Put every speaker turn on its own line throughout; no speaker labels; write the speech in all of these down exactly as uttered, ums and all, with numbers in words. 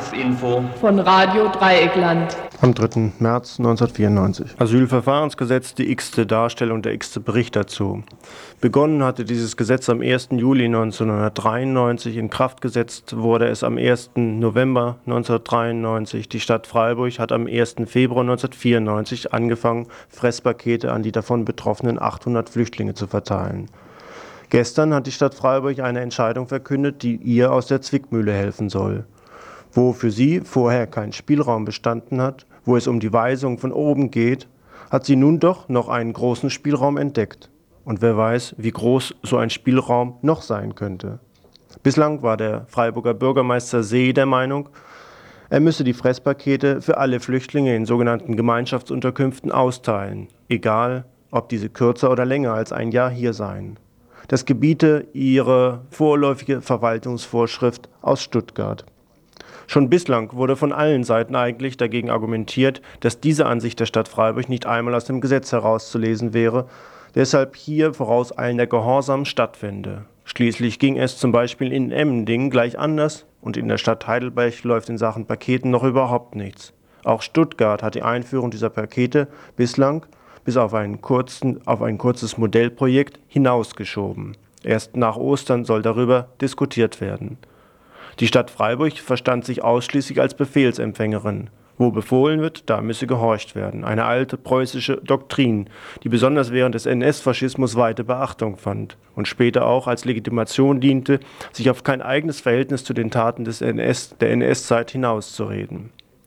Tagesinfo
von Radio Dreieckland.
Am dritten März neunzehnhundertvierundneunzig. Asylverfahrensgesetz, die x-te Darstellung, der x-te Bericht dazu. Begonnen hatte dieses Gesetz am ersten Juli neunzehnhundertdreiundneunzig, in Kraft gesetzt wurde es am ersten November neunzehnhundertdreiundneunzig. Die Stadt Freiburg hat am ersten Februar neunzehnhundertvierundneunzig angefangen, Fresspakete an die davon betroffenen achthundert Flüchtlinge zu verteilen. Gestern hat die Stadt Freiburg eine Entscheidung verkündet, die ihr aus der Zwickmühle helfen soll. Wo für sie vorher kein Spielraum bestanden hat, wo es um die Weisung von oben geht, hat sie nun doch noch einen großen Spielraum entdeckt. Und wer weiß, wie groß so ein Spielraum noch sein könnte. Bislang war der Freiburger Bürgermeister See der Meinung, er müsse die Fresspakete für alle Flüchtlinge in sogenannten Gemeinschaftsunterkünften austeilen, egal ob diese kürzer oder länger als ein Jahr hier seien. Das gebiete ihre vorläufige Verwaltungsvorschrift aus Stuttgart. Schon bislang wurde von allen Seiten eigentlich dagegen argumentiert, dass diese Ansicht der Stadt Freiburg nicht einmal aus dem Gesetz herauszulesen wäre, deshalb hier vorauseilender Gehorsam stattfände. Schließlich ging es zum Beispiel in Emmendingen gleich anders und in der Stadt Heidelberg läuft in Sachen Paketen noch überhaupt nichts. Auch Stuttgart hat die Einführung dieser Pakete bislang bis auf, einen kurzen, auf ein kurzes Modellprojekt hinausgeschoben. Erst nach Ostern soll darüber diskutiert werden. Die Stadt Freiburg verstand sich ausschließlich als Befehlsempfängerin. Wo befohlen wird, da müsse gehorcht werden. Eine alte preußische Doktrin, die besonders während des N S-Faschismus weite Beachtung fand und später auch als Legitimation diente, sich auf kein eigenes Verhältnis zu den Taten des N S, der N S-Zeit hinauszureden.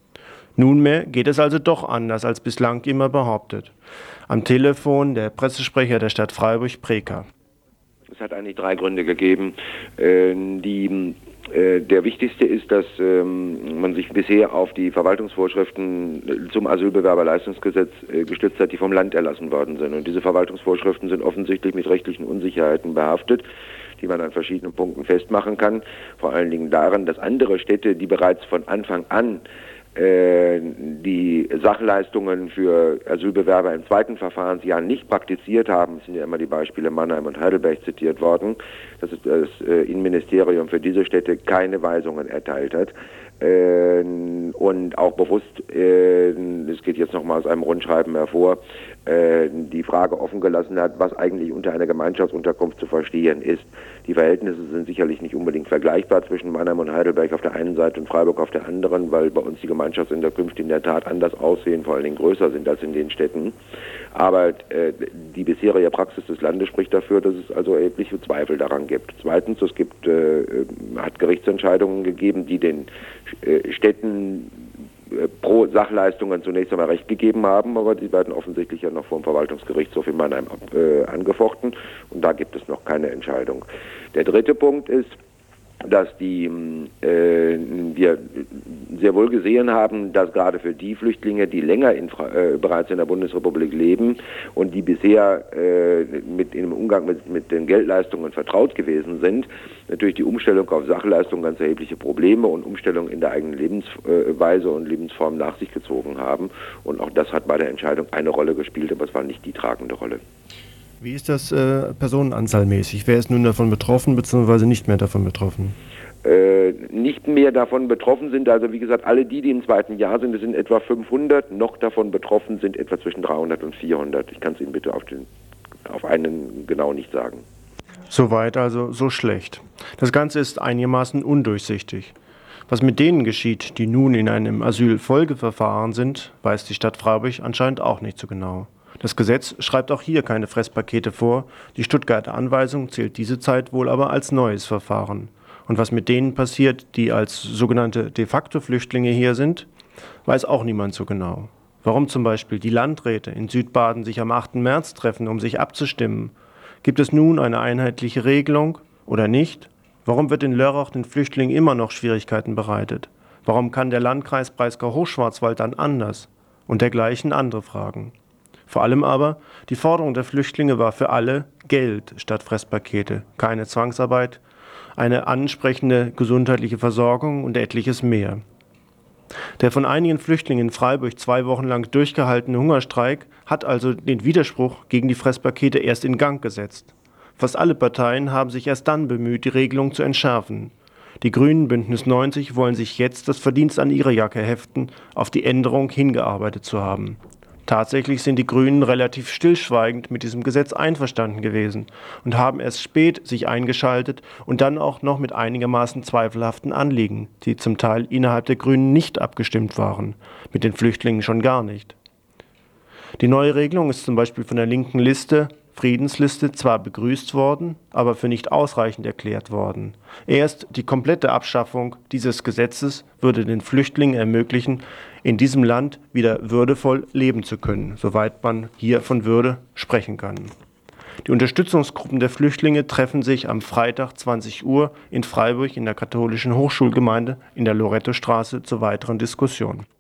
Nunmehr geht es also doch anders als bislang immer behauptet. Am Telefon der Pressesprecher der Stadt Freiburg, Preker.
Es hat eigentlich drei Gründe gegeben. Äh, die, äh, der wichtigste ist, dass ähm, man sich bisher auf die Verwaltungsvorschriften zum Asylbewerberleistungsgesetz äh, gestützt hat, die vom Land erlassen worden sind. Und diese Verwaltungsvorschriften sind offensichtlich mit rechtlichen Unsicherheiten behaftet, die man an verschiedenen Punkten festmachen kann. Vor allen Dingen daran, dass andere Städte, die bereits von Anfang an die Sachleistungen für Asylbewerber im zweiten Verfahrensjahr nicht praktiziert haben, es sind ja immer die Beispiele Mannheim und Heidelberg zitiert worden, dass das Innenministerium für diese Städte keine Weisungen erteilt hat und auch bewusst, das geht jetzt nochmal aus einem Rundschreiben hervor, die Frage offen gelassen hat, was eigentlich unter einer Gemeinschaftsunterkunft zu verstehen ist. Die Verhältnisse sind sicherlich nicht unbedingt vergleichbar zwischen Mannheim und Heidelberg auf der einen Seite und Freiburg auf der anderen, weil bei uns die Gemeinschaftsunterkünfte in der Tat anders aussehen, vor allen Dingen größer sind als in den Städten. Aber äh, die bisherige Praxis des Landes spricht dafür, dass es also erhebliche Zweifel daran gibt. Zweitens, es gibt, äh, hat Gerichtsentscheidungen gegeben, die den äh, Städten pro Sachleistungen zunächst einmal Recht gegeben haben, aber die werden offensichtlich ja noch vom Verwaltungsgerichtshof in Mannheim äh, angefochten und da gibt es noch keine Entscheidung. Der dritte Punkt ist, dass die, äh, wir sehr wohl gesehen haben, dass gerade für die Flüchtlinge, die länger in, äh, bereits in der Bundesrepublik leben und die bisher äh, mit im Umgang mit, mit den Geldleistungen vertraut gewesen sind, natürlich die Umstellung auf Sachleistungen ganz erhebliche Probleme und Umstellung in der eigenen Lebensweise und Lebensform nach sich gezogen haben. Und auch das hat bei der Entscheidung eine Rolle gespielt, aber es war nicht die tragende Rolle.
Wie ist das äh, personenanzahlmäßig? Wer ist nun davon betroffen bzw. nicht mehr davon betroffen?
Äh, nicht mehr davon betroffen sind, also wie gesagt, alle die, die im zweiten Jahr sind, das sind etwa fünfhundert, noch davon betroffen sind etwa zwischen dreihundert und vierhundert. Ich kann es Ihnen bitte auf, den, auf einen genau nicht sagen.
Soweit also so schlecht. Das Ganze ist einigermaßen undurchsichtig. Was mit denen geschieht, die nun in einem Asylfolgeverfahren sind, weiß die Stadt Freiburg anscheinend auch nicht so genau. Das Gesetz schreibt auch hier keine Fresspakete vor, die Stuttgarter Anweisung zählt diese Zeit wohl aber als neues Verfahren. Und was mit denen passiert, die als sogenannte de facto Flüchtlinge hier sind, weiß auch niemand so genau. Warum zum Beispiel die Landräte in Südbaden sich am achten März treffen, um sich abzustimmen? Gibt es nun eine einheitliche Regelung oder nicht? Warum wird in Lörrach den Flüchtlingen immer noch Schwierigkeiten bereitet? Warum kann der Landkreis Breisgau-Hochschwarzwald dann anders? Und dergleichen andere Fragen. Vor allem aber, die Forderung der Flüchtlinge war für alle Geld statt Fresspakete, keine Zwangsarbeit, eine ansprechende gesundheitliche Versorgung und etliches mehr. Der von einigen Flüchtlingen in Freiburg zwei Wochen lang durchgehaltene Hungerstreik hat also den Widerspruch gegen die Fresspakete erst in Gang gesetzt. Fast alle Parteien haben sich erst dann bemüht, die Regelung zu entschärfen. Die Grünen Bündnis neunzig wollen sich jetzt das Verdienst an ihre Jacke heften, auf die Änderung hingearbeitet zu haben. Tatsächlich sind die Grünen relativ stillschweigend mit diesem Gesetz einverstanden gewesen und haben erst spät sich eingeschaltet und dann auch noch mit einigermaßen zweifelhaften Anliegen, die zum Teil innerhalb der Grünen nicht abgestimmt waren, mit den Flüchtlingen schon gar nicht. Die neue Regelung ist zum Beispiel von der linken Liste, Friedensliste, zwar begrüßt worden, aber für nicht ausreichend erklärt worden. Erst die komplette Abschaffung dieses Gesetzes würde den Flüchtlingen ermöglichen, in diesem Land wieder würdevoll leben zu können, soweit man hier von Würde sprechen kann. Die Unterstützungsgruppen der Flüchtlinge treffen sich am Freitag zwanzig Uhr in Freiburg in der katholischen Hochschulgemeinde in der Lorettostraße zur weiteren Diskussion.